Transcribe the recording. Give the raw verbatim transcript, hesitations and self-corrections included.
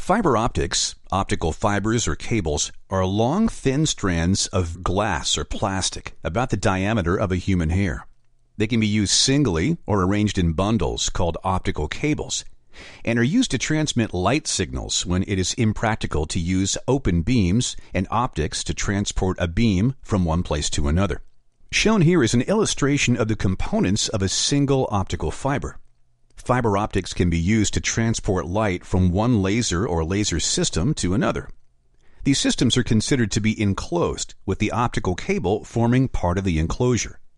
Fiber optics, optical fibers or cables, are long, thin strands of glass or plastic about the diameter of a human hair. They can be used singly or arranged in bundles called optical cables, and are used to transmit light signals when it is impractical to use open beams and optics to transport a beam from one place to another. Shown here is an illustration of the components of a single optical fiber. Fiber optics can be used to transport light from one laser or laser system to another. These systems are considered to be enclosed, with the optical cable forming part of the enclosure.